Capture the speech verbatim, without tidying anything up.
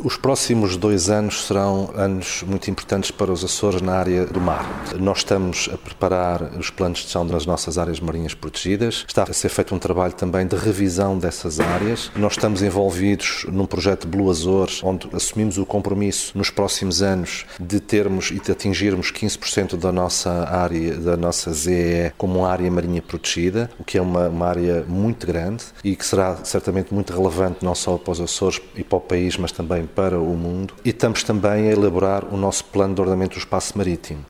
Os próximos dois anos serão anos muito importantes para os Açores na área do mar. Nós estamos a preparar os planos de gestão das nossas áreas marinhas protegidas. Está a ser feito um trabalho também de revisão dessas áreas. Nós estamos envolvidos num projeto Blue Açores, onde assumimos o compromisso nos próximos anos de termos e de atingirmos quinze por cento da nossa área, da nossa Z E E, como uma área marinha protegida, o que é uma, uma área muito grande e que será certamente muito relevante não só para os Açores e para o país, mas também para o mundo. E estamos também a elaborar o nosso plano de ordenamento do espaço marítimo.